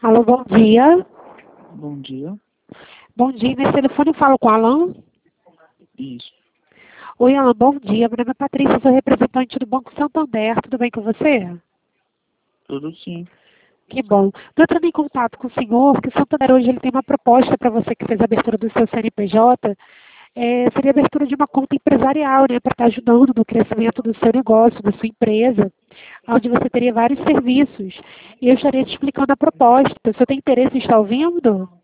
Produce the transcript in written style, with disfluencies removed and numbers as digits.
Alô, bom dia. Bom dia. Bom dia, nesse telefone eu falo com o Alan. Isso. Oi, Alan, bom dia. Meu nome é Patrícia, sou representante do Banco Santander. Tudo bem com você? Tudo sim. Que bom. Estou entrando em contato com o senhor, que o Santander hoje ele tem uma proposta para você que fez a abertura do seu CNPJ. Seria a abertura de uma conta empresarial, né, para estar ajudando no crescimento do seu negócio, da sua empresa, onde você teria vários serviços. E eu estaria te explicando a proposta. Você tem interesse em estar ouvindo?